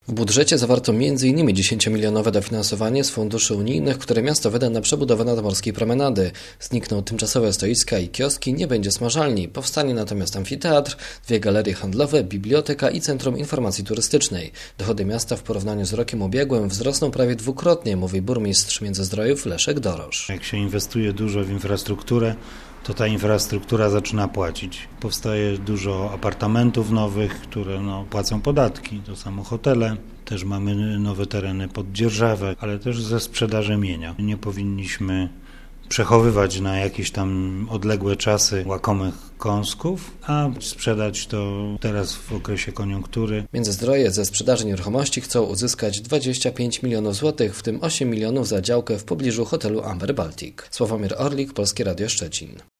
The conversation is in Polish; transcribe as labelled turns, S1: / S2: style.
S1: W budżecie zawarto m.in. 10-milionowe dofinansowanie z funduszy unijnych, które miasto wyda na przebudowę nadmorskiej promenady. Znikną tymczasowe stoiska i kioski, nie będzie smażalni. Powstanie natomiast amfiteatr, 2 galerie handlowe, biblioteka i centrum informacji turystycznej. Dochody miasta w porównaniu z rokiem ubiegłym wzrosną prawie dwukrotnie, mówi burmistrz Międzyzdrojów Leszek Dorosz.
S2: Jak się inwestuje dużo w infrastrukturę, to ta infrastruktura zaczyna płacić. Powstaje dużo apartamentów nowych, które płacą podatki, to samo hotele. Też mamy nowe tereny pod dzierżawę, ale też ze sprzedaży mienia. Nie powinniśmy przechowywać na jakieś tam odległe czasy łakomych kąsków, a sprzedać to teraz w okresie koniunktury.
S1: Międzyzdroje ze sprzedaży nieruchomości chcą uzyskać 25 milionów złotych, w tym 8 milionów za działkę w pobliżu hotelu Amber Baltic. Sławomir Orlik, Polskie Radio Szczecin.